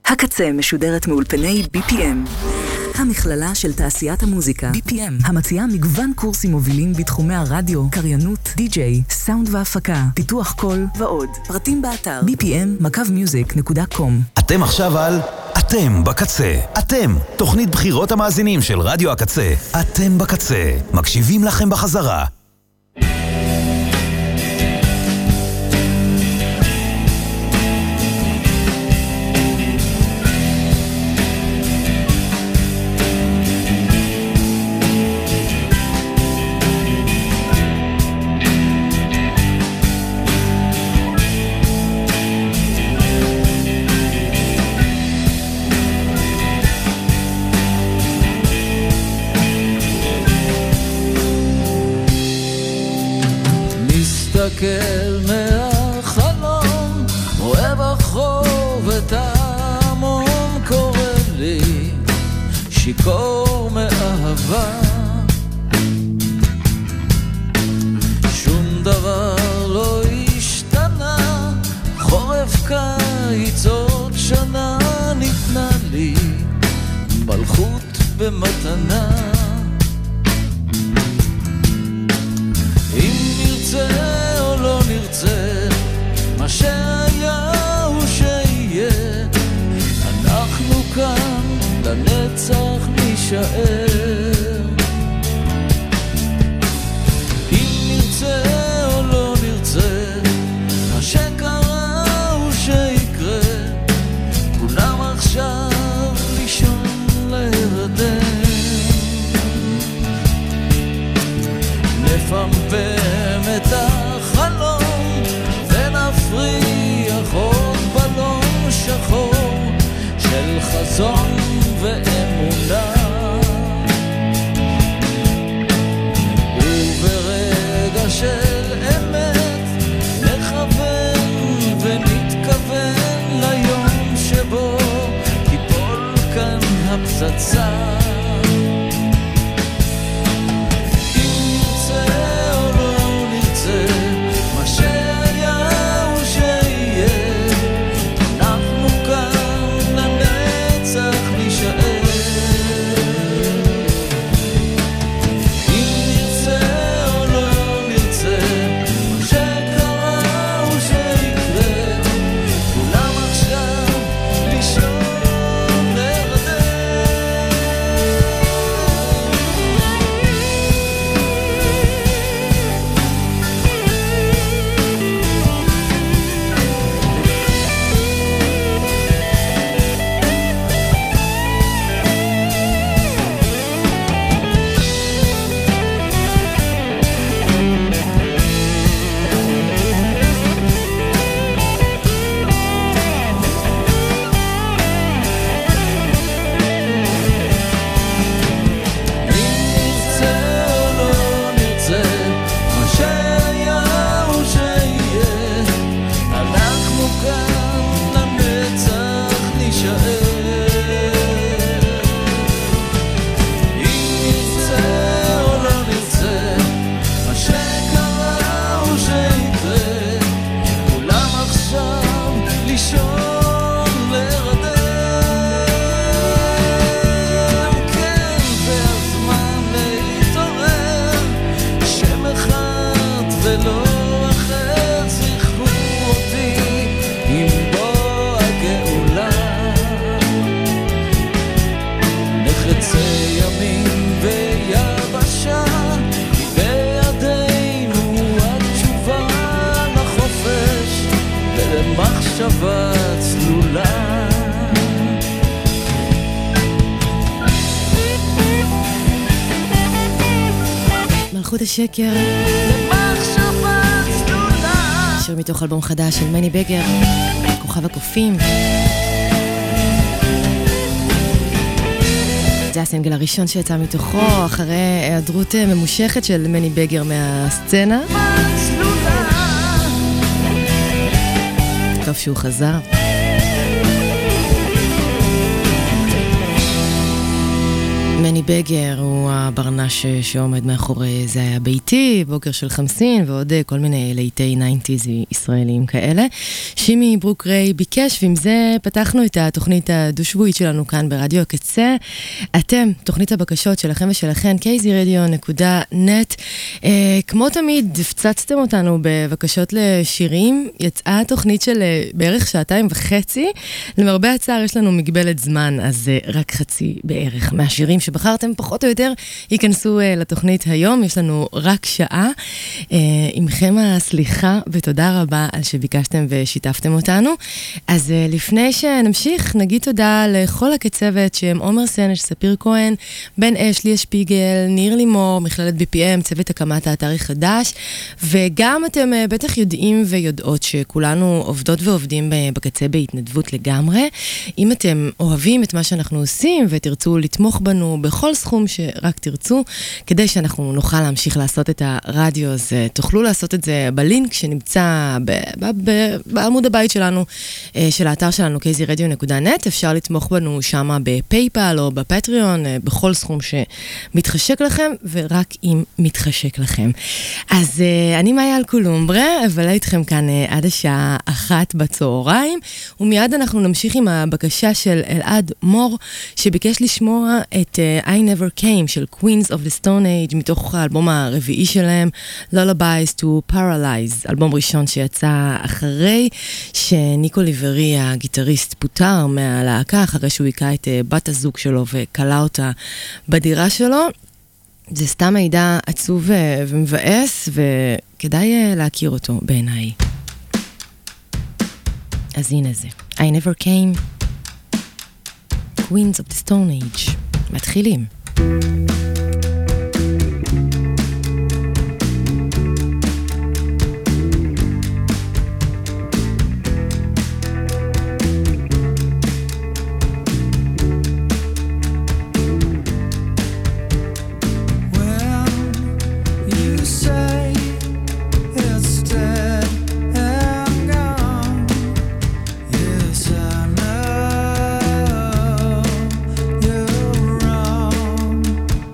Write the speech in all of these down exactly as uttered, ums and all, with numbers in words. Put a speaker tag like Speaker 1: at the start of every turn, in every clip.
Speaker 1: הקצה משודרת מאולפני בי פי אם, המכללה של תעשיית המוזיקה. בי פי אם, המציעה מגוון קורסים מובילים בתחומי הרדיו, קריינות, די-ג'יי, סאונד והפקה, פיתוח קול ועוד. פרטים באתר בי פי אם מקו מיוזיק נקודה קום.
Speaker 2: אתם עכשיו על אתם בקצה. אתם, תוכנית בחירות המאזינים של רדיו הקצה. אתם בקצה. מקשיבים לכם בחזרה.
Speaker 3: מסתכל מהחלום, רואה בחוב את ההמון, קורא לי שיקור מאהבה. שום דבר לא השתנה, חורף קיץ עוד שנה, ניתנה לי מלכות במתנה. נרצה או לא נרצה, מה שהיה הוא שיהיה, אנחנו כאן לנצח נשאר. אם נרצה או לא נרצה, מה שקרה הוא שיקרה, כולם עכשיו לישון להירדם. נפמפם את החלום ונפריח עוד בלון שחור של חזון ואמונה, וברגע של אמת נכוון ונתכוון ליום שבו תיפול כאן הפצצה.
Speaker 4: מלכות השקר, שיר מתוך אלבום חדש של מני בגר, כוכב הקופים. זה הסינגל הראשון שיצא מתוכו אחרי היעדרות ממושכת של מני בגר מהסצנה. טוב שהוא חזר. מני בגר הוא הברנש שעומד מאחורי זה היה ביתי, בוקר של חמסין ועוד כל מיני ליטי תשעים ישראלים כאלה. שימי ברוק ריי ביקש, ועם זה פתחנו את התוכנית הדו-שבועית שלנו כאן ברדיו הקצה. אתם, תוכנית הבקשות שלכם ושלכן, קייזי רדיו נקודה נט. אה, כמו תמיד, הפצצתם אותנו בבקשות לשירים. יצאה תוכנית של בערך שעתיים וחצי. למרבה הצער יש לנו מגבלת זמן, אז אה, רק חצי בערך מהשירים שבחרתם פחות או יותר ייכנסו uh, לתוכנית היום. יש לנו רק שעה. Uh, עמכם הסליחה ותודה רבה על שביקשתם ושיתפתם אותנו. אז uh, לפני שנמשיך, נגיד תודה לכל הקצוות שהם עומר סנש, ספיר כהן, בן אש, ליה שפיגל, ניר לימור, מכללת בי פי אם, צוות הקמת האתר החדש, וגם אתם uh, בטח יודעים ויודעות שכולנו עובדות ועובדים בקצה בהתנדבות לגמרי. אם אתם אוהבים את מה שאנחנו עושים ותרצו לתמוך בנו בכל סכום שרק תרצו, כדי שאנחנו נוכל להמשיך לעשות את הרדיו, אז תוכלו לעשות את זה בלינק שנמצא ב- ב- ב- בעמוד הבית שלנו, של האתר שלנו, קייזי רדיו נקודה נט. אפשר לתמוך בנו שמה בפייפל או בפטריון, בכל סכום שמתחשק לכם, ורק אם מתחשק לכם. אז אני מאיה אלקולומברה, אבל איתכם כאן עד השעה אחת בצהריים, ומיד אנחנו נמשיך עם הבקשה של אלעד מור, שביקש לשמוע את uh, I Never Came של Queens of the Stone Age, מתוך האלבום הרביעי שלהם, Lullabies to Paralyze, אלבום ראשון שיצא אחרי שניקו ליברי, הגיטריסט, פוטר מהלהקה, אחרי שהוא היקע את uh, בת הזוג שלו וקלה אותה בדירה שלו. זה סתם מידע עצוב uh, ומבאס, וכדאי uh, להכיר אותו בעיניי. אז הנה זה, I Never Came, Queens of the Stone Age. מתחילים.
Speaker 5: You're wrong.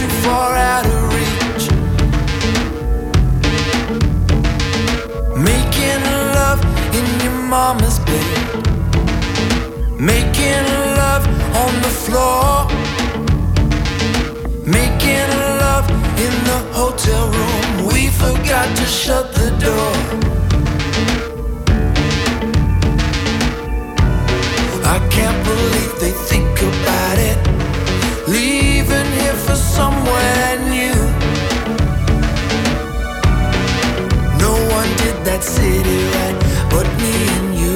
Speaker 5: too far out of reach. Making love in your mama's bed, making love on the floor, making love in the hotel room. We forgot to shut the door. I can't believe they think about it, leaving here for somewhere new. No one did that city right but me and you.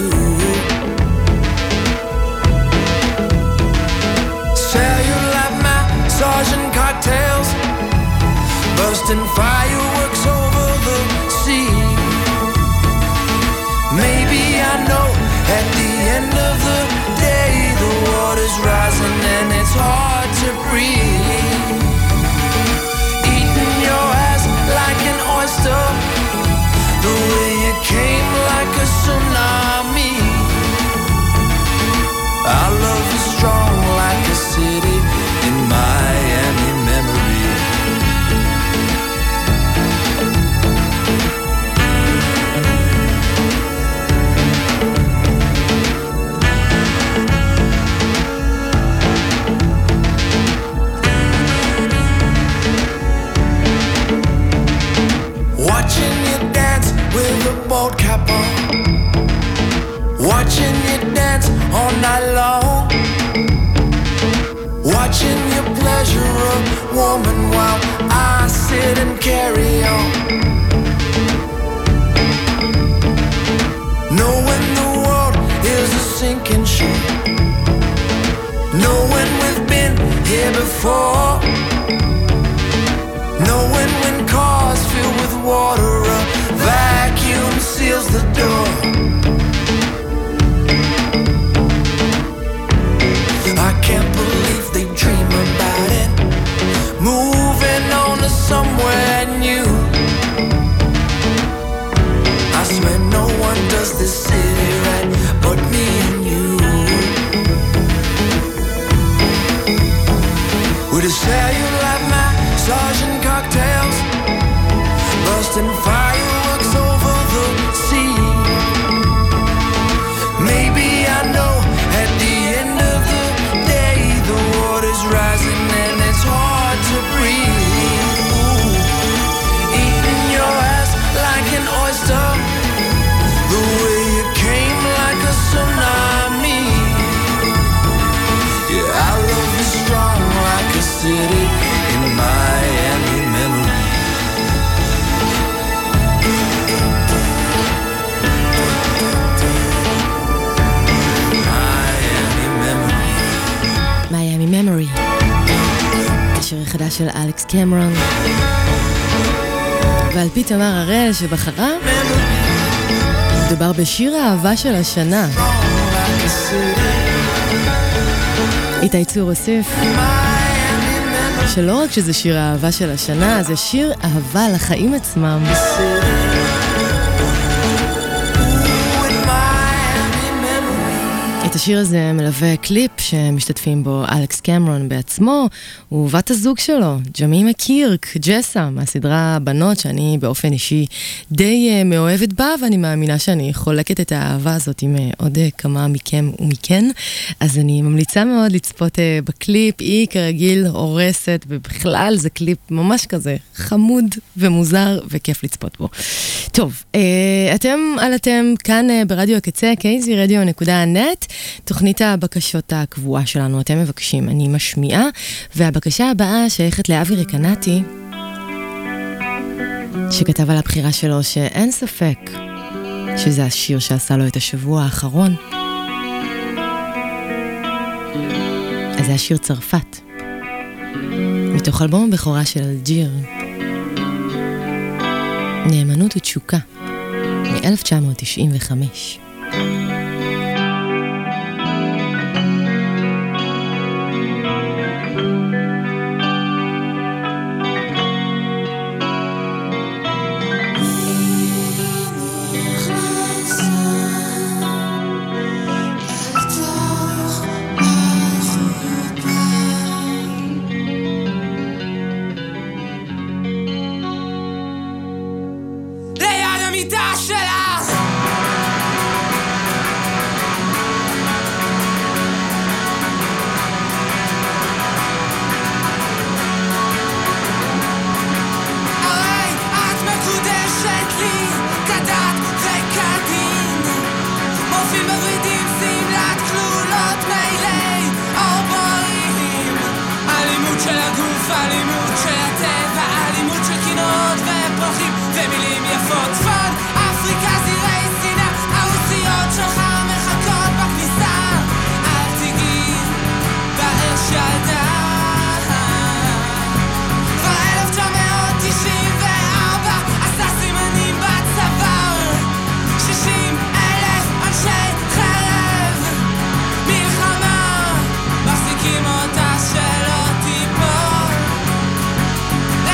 Speaker 5: Cellular massage and cocktails, bursting fireworks over the sea. Maybe I know at the end of the day the water's rising and it's hard to breathe. Eating your ass like an oyster, the way you came like a tsunami. Our love is strong like a city in Miami memory. Watching you dance with a bald cap on, watching you dance all night long, watching you pleasure a woman while I sit and carry on. Knowing the world is a sinking ship, knowing we've been here before, knowing when cars fill with water, a vacuum seals the door. I can't believe they dream about it, moving on to somewhere new. I swear no one does this city right but me and you. With a cellular massage and cocktails, bursting fireworks over the sea. Maybe I know at the end of the day the water's rising and it's hard to breathe. Ooh. Eating your ass like an oyster, the way you came like a tsunami. Yeah, our love is strong like a city in Miami memory.
Speaker 4: מיאמי ממורי, השיר החדש של אלכס קמרון, ועל פי תמר הראל שבחרה, מדובר בשיר האהבה של השנה. איתי צור הוסיף שלא רק שזה שיר האהבה של השנה, זה שיר אהבה לחיים עצמם. את השיר הזה מלווה קליפ שמשתתפים בו אלכס קמרון בעצמו ובת הזוג שלו, ג'מימה קירק, ג'סה, מהסדרה בנות, שאני באופן אישי די מאוהבת בה, ואני מאמינה שאני חולקת את האהבה הזאת עם עוד כמה מכם ומכן. אז אני ממליצה מאוד לצפות בקליפ, היא כרגיל הורסת, ובכלל זה קליפ ממש כזה חמוד ומוזר וכיף לצפות בו. טוב, אתם על אתם כאן ברדיו הקצה, קייזי רדיו נקודה נט, תוכנית הבקשות הקבועה שלנו, אתם מבקשים, אני משמיעה, והבקשה הבאה שייכת לאבי רקנתי, שכתב על הבחירה שלו שאין ספק שזה השיר שעשה לו את השבוע האחרון. אז זה השיר צרפת, מתוך אלבום הבכורה של אלג'יר, נאמנות ותשוקה, מ-אלף תשע מאות תשעים וחמש.
Speaker 5: ואלימות של הטבע, אלימות של קינות ופרחים ומילים יפות. צפון אפריקה זירי סיני, הרוסיות שלך מחכות בכניסה, אל תיגעי באש ילדה. כבר אלף תשע מאות תשעים וארבע עשה סימנים בצוואר, שישים אלף אנשי חרב, מלחמה מחזיקים אותה שלא תיפול.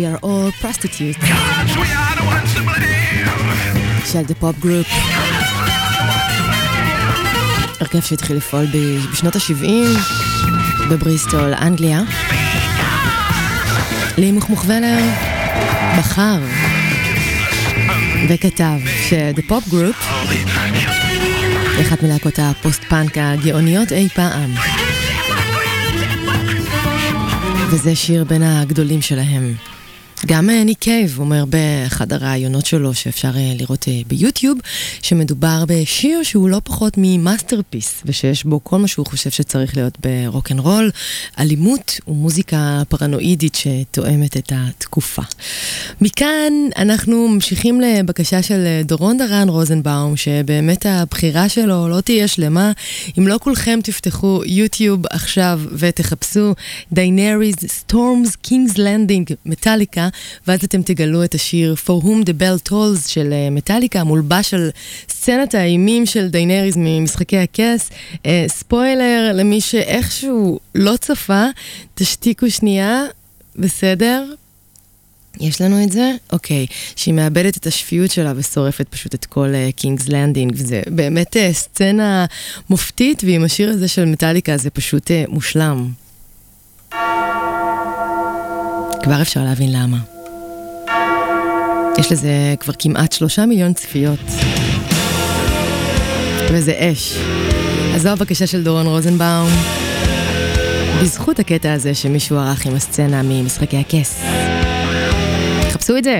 Speaker 4: We are all prostitutes של The Pop Group, הרכב שהתחיל לפעול בשנות ה-שבעים בבריסטול, אנגליה. לי מוכמוכוולר בחר וכתב ש-The Pop Group היא אחת מלהקות הפוסט-פאנק הגאוניות אי פעם, וזה שיר בין הגדולים שלהם. גם ניק קייב אומר באחד הרעיונות שלו שאפשר לראות ביוטיוב, שמדובר בשיר שהוא לא פחות ממאסטרפיס, ושיש בו כל מה שהוא חושב שצריך להיות ברוק'נ'רול, אלימות ומוזיקה פרנואידית שתואמת את התקופה. מכאן אנחנו ממשיכים לבקשה של דורון דרן רוזנבאום, שבאמת הבחירה שלו לא תהיה שלמה אם לא כולכם תפתחו יוטיוב עכשיו ותחפשו Daenerys Storms King's Landing מטליקה, ואז אתם תגלו את השיר For Whom the Bell Tolls של מטליקה, מולבש על סצנת האימים של דיינריז ממשחקי הכס. אה, ספוילר למי שאיכשהו לא צפה, תשתיקו שנייה, בסדר? יש לנו את זה? אוקיי, שהיא מאבדת את השפיות שלה ושורפת פשוט את כל קינגס uh, לנדינג, וזה באמת uh, סצנה מופתית, ועם השיר הזה של מטליקה זה פשוט uh, מושלם. כבר אפשר להבין למה. יש לזה כבר כמעט שלושה מיליון צפיות. וזה אש. אז זו הבקשה של דורון רוזנבאום. בזכות הקטע הזה שמישהו ערך עם הסצנה ממשחקי הכס. חפשו את זה.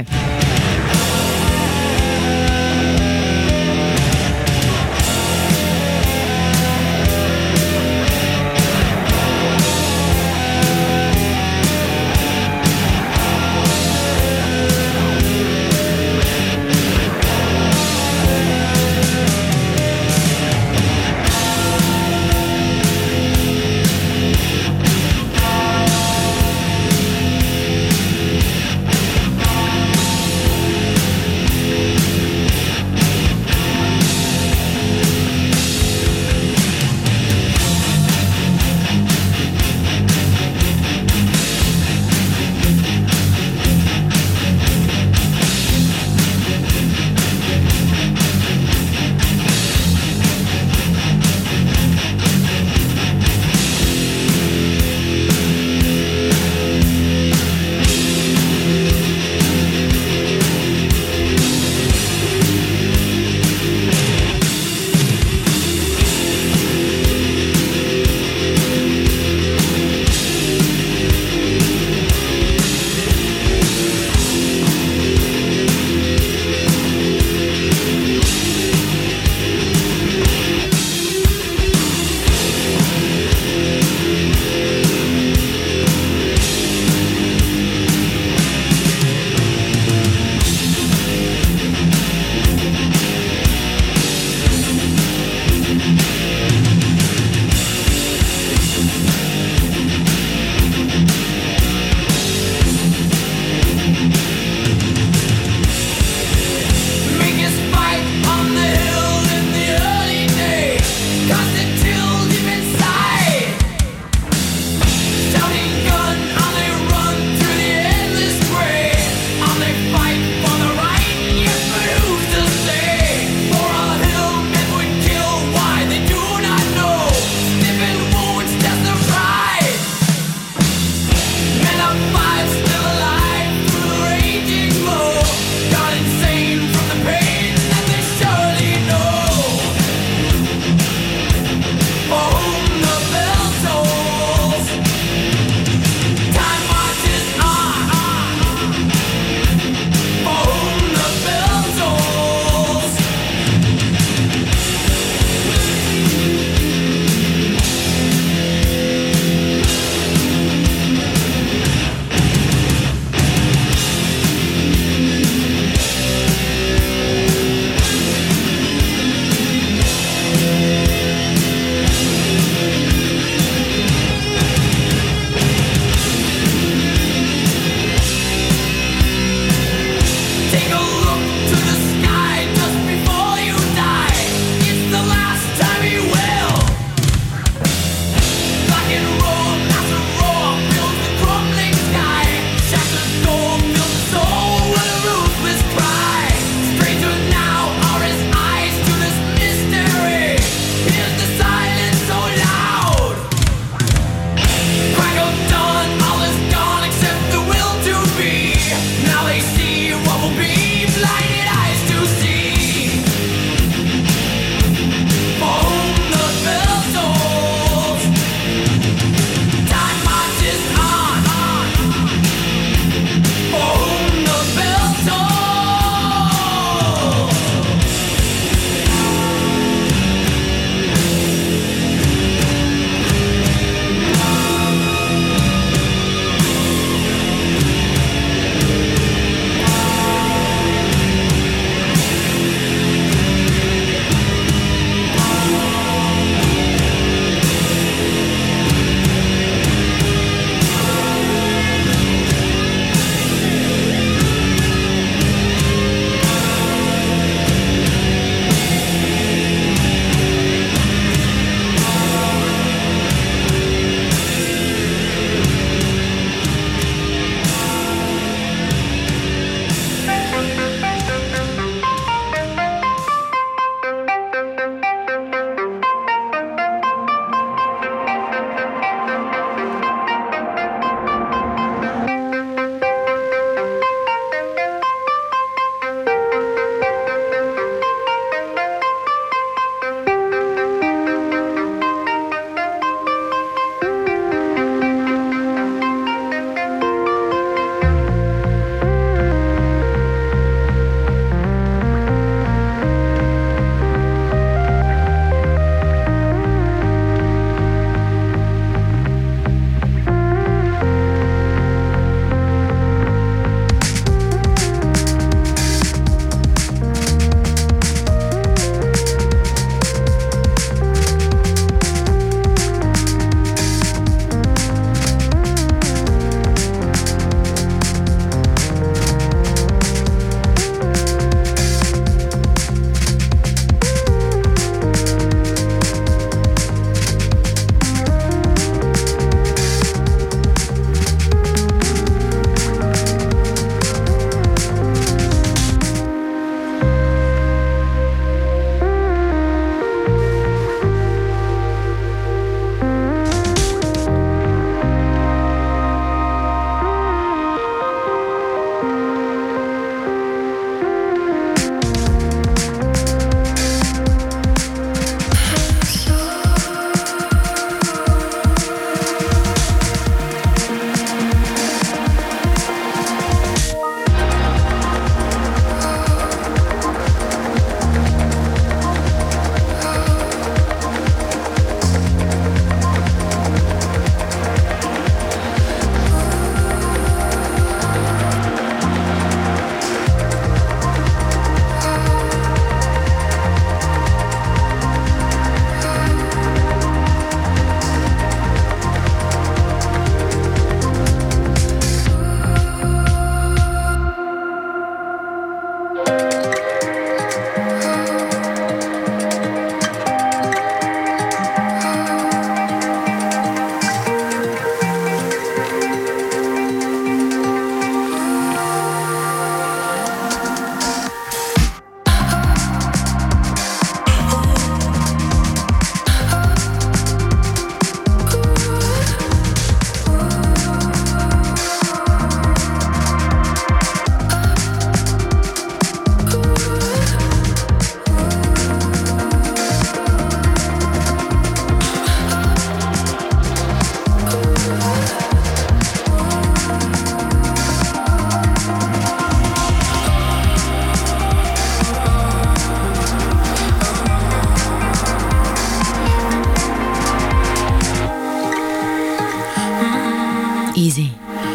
Speaker 4: איזי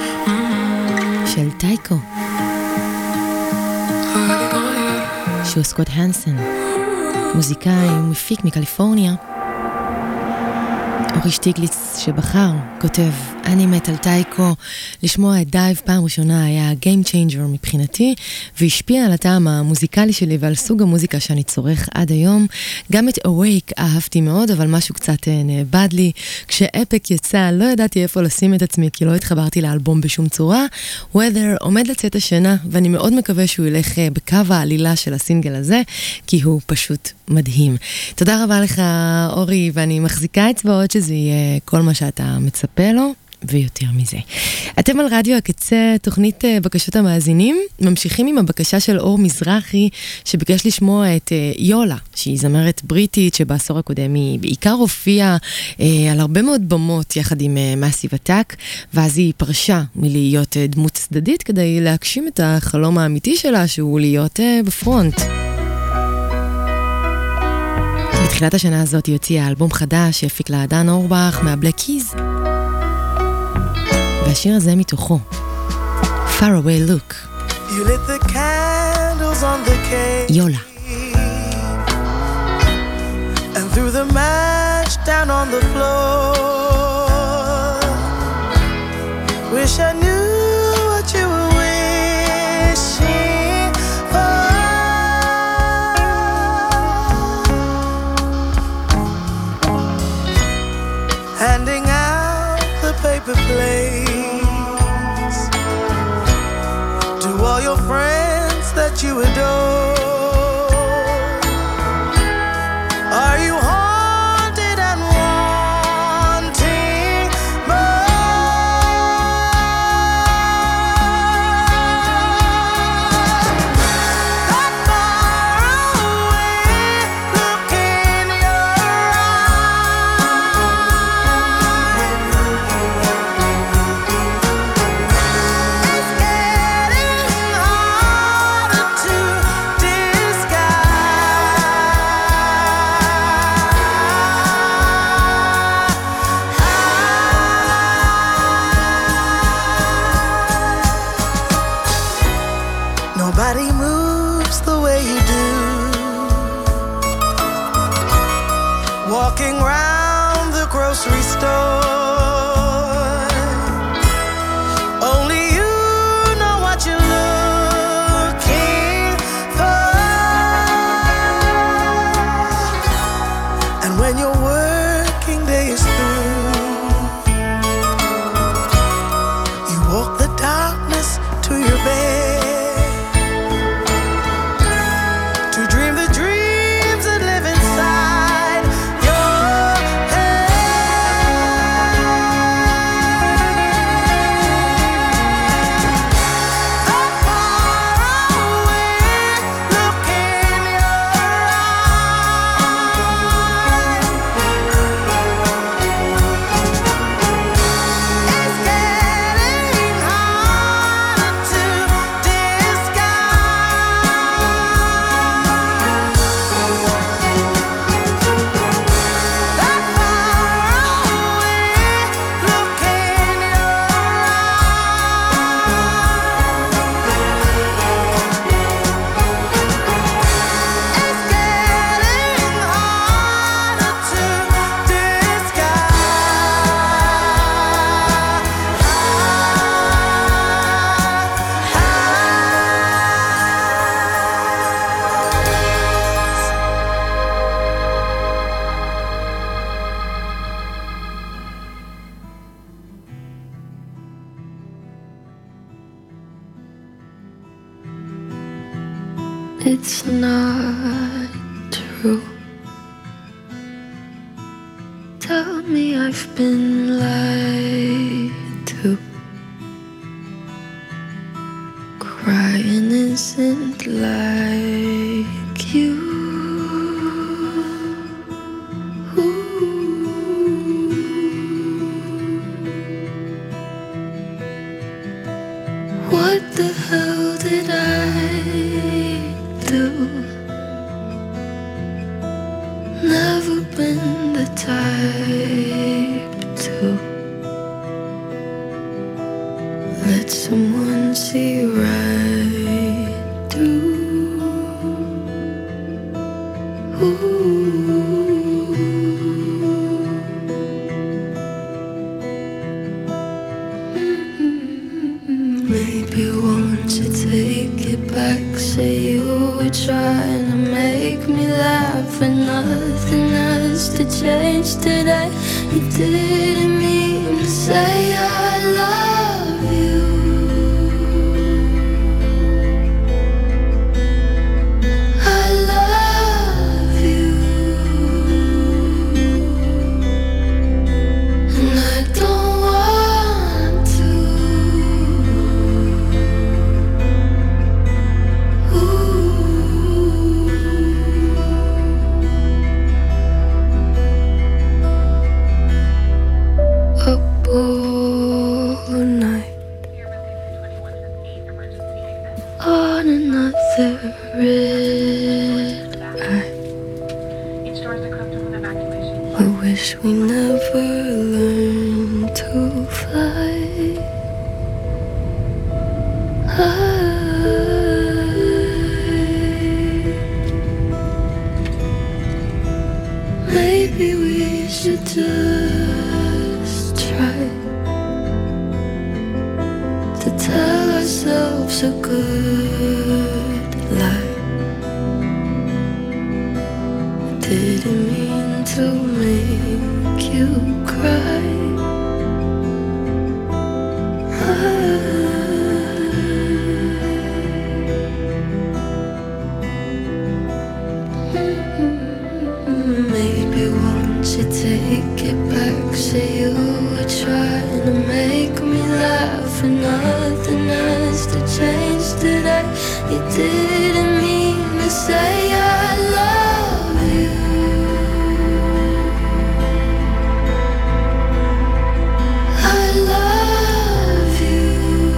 Speaker 4: של טייקו, שהוא סקוט הנסן, מוזיקאי ומפיק מקליפורניה. אורי שטיגליץ שבחר, כותב, אני מת על טייקו. לשמוע את דייב פעם ראשונה היה Game Changer מבחינתי, והשפיע על הטעם המוזיקלי שלי ועל סוג המוזיקה שאני צורך עד היום. גם את Awake אהבתי מאוד, אבל משהו קצת נאבד לי. כשאפק יצא, לא ידעתי איפה לשים את עצמי, כי לא התחברתי לאלבום בשום צורה. Weather עומד לצאת השנה, ואני מאוד מקווה שהוא ילך בקו העלילה של הסינגל הזה, כי הוא פשוט מדהים. תודה רבה לך, אורי, ואני מחזיקה אצבעות שזה יהיה כל מה שאתה מצפה לו, ויותר מזה. אתם על רדיו הקצה, תוכנית בקשות המאזינים. ממשיכים עם הבקשה של אור מזרחי, שביקש לשמוע את יולה, שהיא זמרת בריטית, שבעשור הקודם היא בעיקר הופיעה אה, על הרבה מאוד במות, יחד עם מאסיב אטאק, ואז היא פרשה מלהיות דמות צדדית, כדי להגשים את החלום האמיתי שלה, שהוא להיות אה, בפרונט. בתחילת השנה הזאת היא הוציאה אלבום חדש שהפיק לה דן אורבך מהבלק קיז, והשיר הזה מתוכו, Far Away Look.
Speaker 5: You lit the candles on the cake,
Speaker 4: יולה.
Speaker 5: and threw the match down on the floor. Wish I knew what you were wishing for. Handing out the paper plates to all your friends that you adore. Are you haunted and wanting more? That far away look in your eyes. It's getting harder to disguise. Nobody moves the way you do, walking round the grocery store. Only you know what you're looking for. And when your working day is through, you walk the darkness to your bed, to dream the dreams that live inside your head. That far away look in your eyes. It's getting harder to
Speaker 6: It's not true. Tell me I've been lied to. Crying isn't like you. What the hell did I do? Never been the type to let someone see right through. Ooh. Maybe won't you take it back? Say you were trying to make me laugh, and nothing has to change today. You didn't mean to say I love you. I love you, and I don't want to. Up all night on another red eye. We wish we never learned to fly. Maybe we should just try to tell ourselves a good lie. Didn't mean to make you cry. Maybe won't you take it back? Say you were trying to make me laugh, and nothing has to change today. You didn't mean to say I love you. I love you,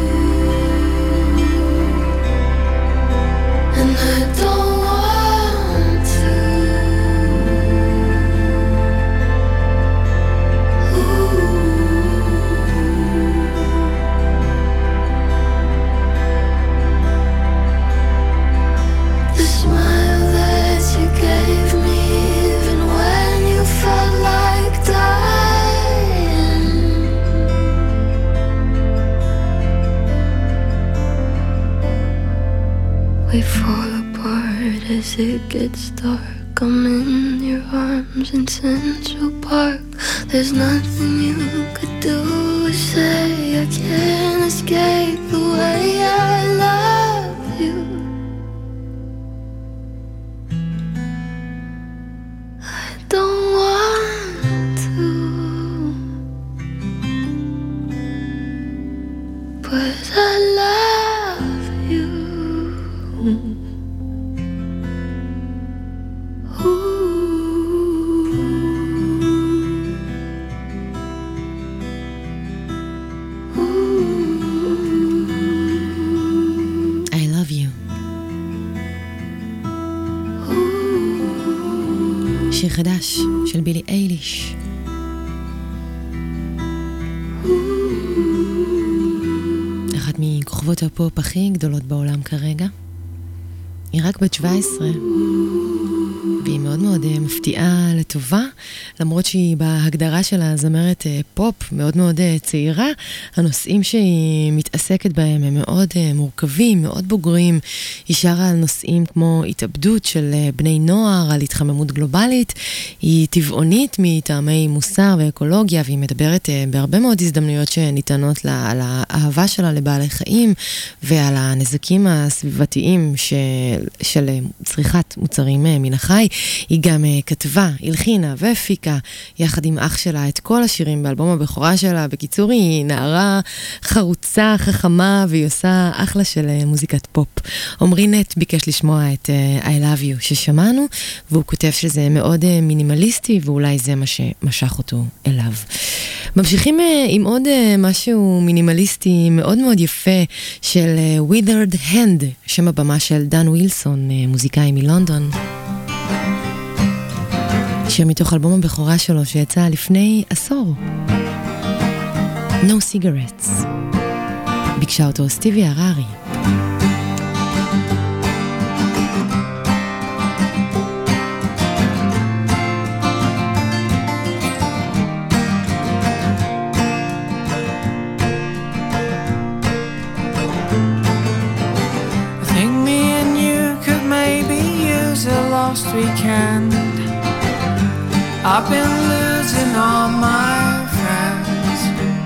Speaker 6: and I don't want to. The smile that you gave me, even when you felt like dying. We fall apart as it gets dark. I'm in your arms in Central Park. There's nothing you could do or say. I can't escape the way I love you. I don't want to, but I love you.
Speaker 4: I love you. שיר חדש של בילי אייליש. אחת מכוכבות הפופ הכי גדולות בעולם כרגע. היא רק בת שבע עשרה, והיא מאוד מאוד uh, מפתיעה לטובה, למרות שהיא בהגדרה של הזמרת uh, פופ מאוד מאוד uh, צעירה. הנושאים שהיא מתעסקת בהם הם מאוד uh, מורכבים, מאוד בוגרים. היא שרה על נושאים כמו התאבדות של uh, בני נוער, על התחממות גלובלית. היא טבעונית מטעמי מוסר ואקולוגיה, והיא מדברת uh, בהרבה מאוד הזדמנויות שניתנות לה, על האהבה שלה לבעלי חיים, ועל הנזקים הסביבתיים של, של צריכת מוצרים uh, מן החי. היא גם uh, כתבה, הלחינה והפיקה יחד עם אח שלה את כל השירים באלבום הבכורה שלה. בקיצור, היא נערה חרוצה, חכמה, והיא עושה אחלה של uh, מוזיקת פופ. עומרי נט ביקש לשמוע את uh, I Love You ששמענו, והוא כותב שזה מאוד uh, מינימליסטי, ואולי זה מה שמשך אותו אליו. ממשיכים uh, עם עוד uh, משהו מינימליסטי מאוד מאוד יפה של uh, Withered Hand, שם הבמה של דן ווילסון, uh, מוזיקאי מלונדון. שיר מתוך אלבום הבכורה שלו שיצא לפני עשור. No Cigarettes. ביקשה אותו סטיבי הררי.
Speaker 5: Weekend, I've been losing all my friends.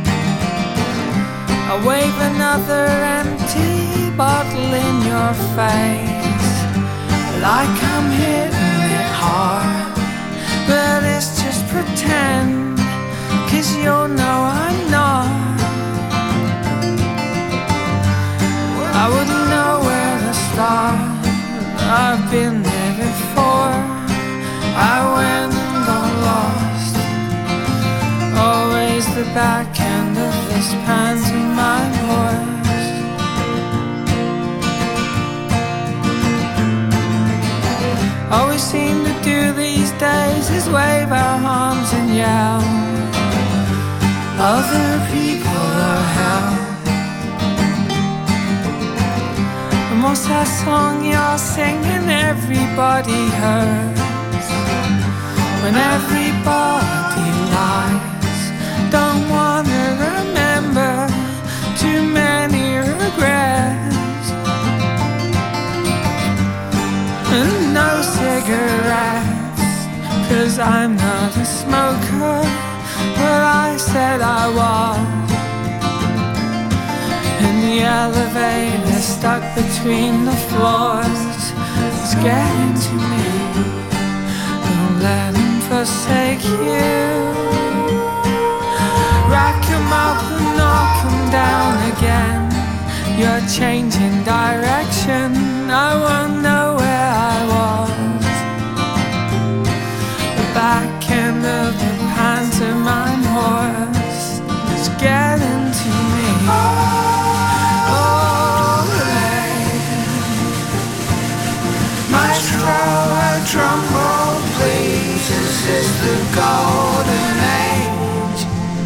Speaker 5: I wave another empty bottle in your face, like I'm hitting it hard, but it's just pretend, 'cause you'll know I'm not. I wouldn't know where to start. I've been there before. I went and got lost. Always the back end of this pantomime horse. All we seem to do these days is wave our arms and yell. Other people are hell. What's that song you're singing everybody hurts? When everybody lies, don't wanna remember too many regrets. And no cigarettes, 'cause I'm not a smoker, but I said I was. In the elevator stuck between the floors, it's getting to me. Don't let him forsake you. Rack him up and knock him down again. You're changing direction, I won't know where I was. The back end of the pantomime horse is getting to me. Drum roll, please. This is the golden age.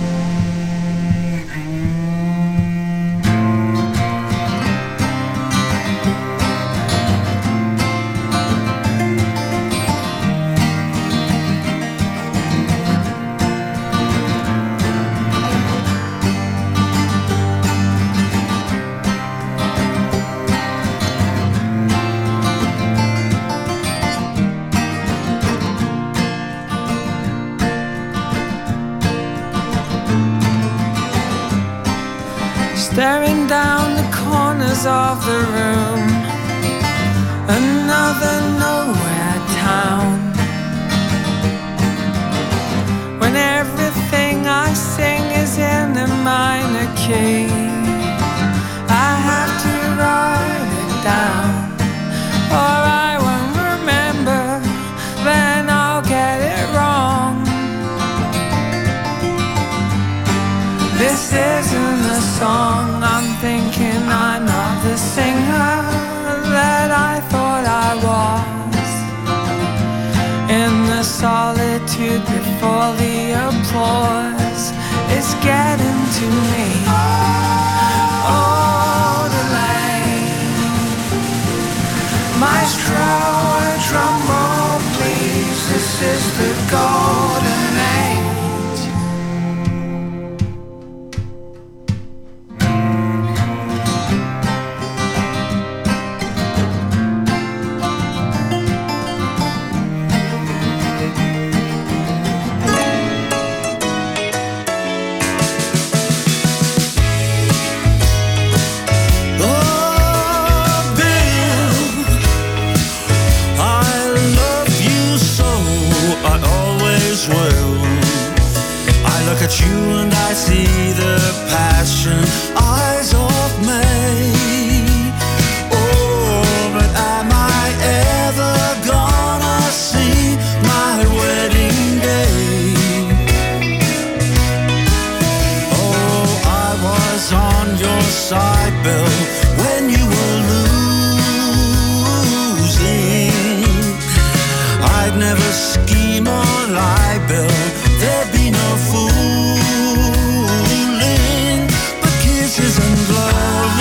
Speaker 5: Staring down the corners of the room, another nowhere town. When everything I sing is in a minor key, I have to write it down, or I won't remember, then I'll get it wrong. This isn't a song, I'm thinking I'm not the singer that I thought I was. In the solitude before the applause, it's getting to me. Oh, the lane. Maestro, a drum roll, please. This is the golden age.
Speaker 7: At you and I see the passion eyes of May. Oh, but am I ever gonna see my wedding day? Oh, I was on your side, Bill, when you were losing. I'd never scheme or lie, Bill, there'd be no fool. And love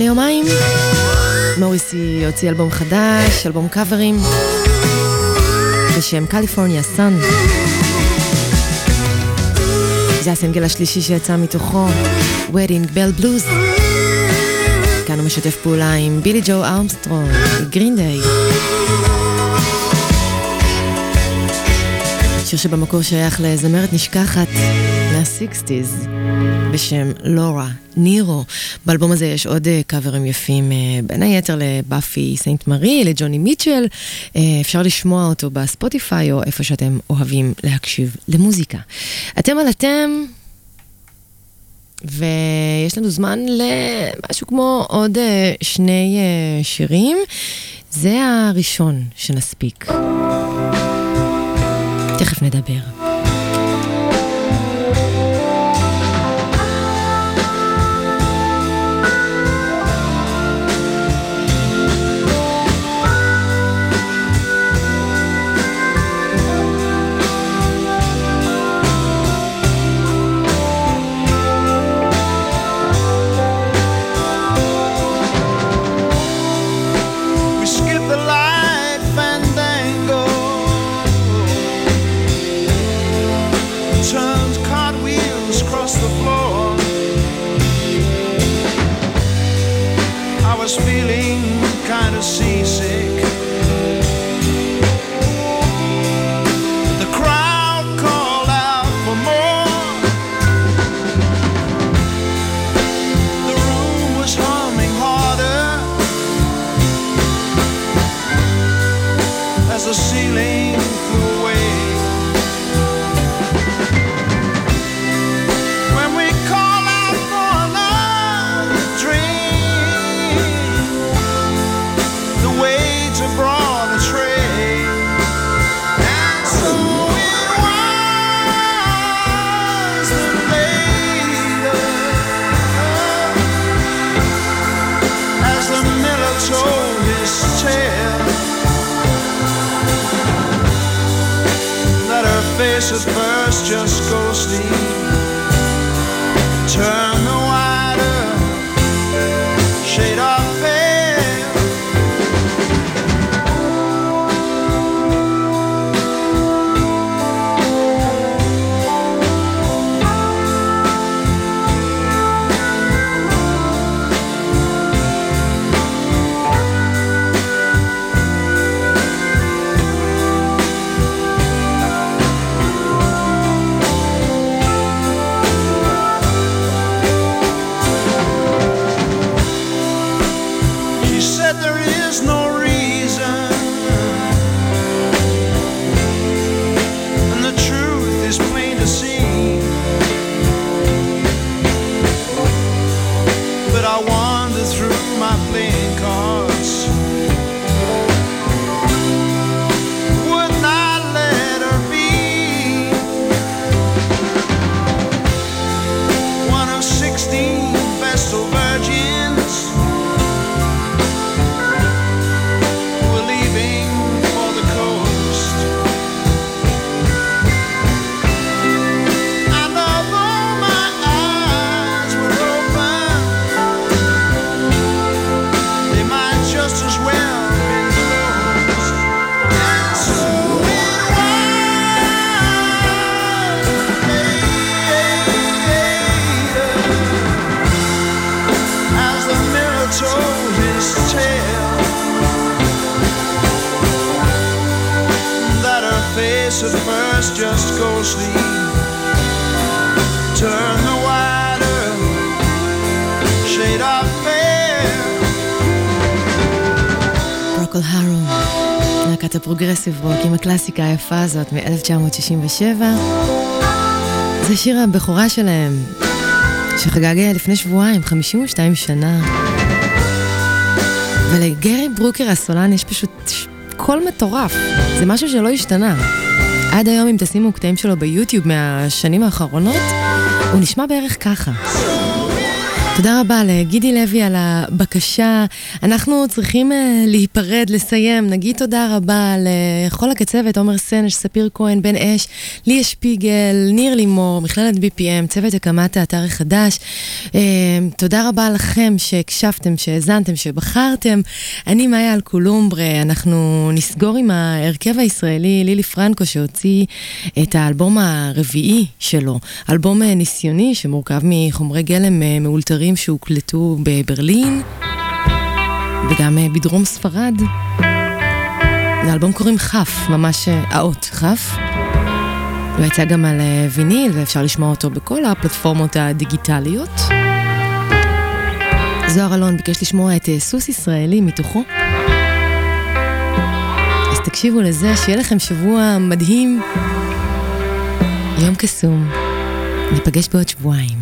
Speaker 4: לפני יומיים מוריסי הוציא אלבום חדש, אלבום קאברים בשם קליפורניה סאן. זה הסינגל השלישי שיצא מתוכו, Wedding Bell Blues. כאן הוא משתף פעולה עם בילי ג'ו ארמסטרונג, גרין דיי. שיר שבמקור שייך לזמרת נשכחת מה-סיקסטיז בשם לורה נירו. באלבום הזה יש עוד קאברים יפים, בין היתר לבאפי סנט מרי, לג'וני מיטשל. אפשר לשמוע אותו בספוטיפיי או איפה שאתם אוהבים להקשיב למוזיקה. אתם על אתם, ויש לנו זמן למשהו כמו עוד שני שירים. זה הראשון שנספיק. תכף נדבר.
Speaker 7: Feeling kind of seasick. The crowd called out for more. The room was humming harder as the ceiling flew away. When we call out for another drink, brought a tray, and so it was that later, as the miller told his tale, that her face at first just ghostly turned the wider shade of at first just ghostly turn the wider shade of pale.
Speaker 4: פרוקל הרום, להקת הפרוגרסיב רוק עם הקלאסיקה היפה הזאת מ-אלף תשע מאות שישים ושבע. זה שיר הבכורה שלהם שחגג לפני שבועיים, חמישים ושתיים שנה. ולגרי ברוקר הסולן יש פשוט קול מטורף, זה משהו שלא השתנה. עד היום אם תשימו קטעים שלו ביוטיוב מהשנים האחרונות, הוא נשמע בערך ככה. תודה רבה לגידי לוי על הבקשה. אנחנו צריכים uh, להיפרד, לסיים. נגיד תודה רבה לכל הקצוות, עומר סנש, ספיר כהן, בן אש, ליה שפיגל, ניר לימור, מכללת בי פי אם, צוות הקמת האתר החדש. Uh, תודה רבה לכם שהקשבתם, שהזנתם, שבחרתם. אני מאיה אלקולומברה. אנחנו נסגור עם ההרכב הישראלי לילי פרנקו שהוציא את האלבום הרביעי שלו. אלבום ניסיוני שמורכב מחומרי גלם מאולתרים שהוקלטו בברלין וגם בדרום ספרד. לאלבום קוראים חף, ממש האות חף. הוא יצא גם על ויניל ואפשר לשמוע אותו בכל הפלטפורמות הדיגיטליות. זוהר אלון ביקש לשמוע את סוס ישראלי מתוכו. אז תקשיבו לזה, שיהיה לכם שבוע מדהים, יום קסום. ניפגש בעוד שבועיים.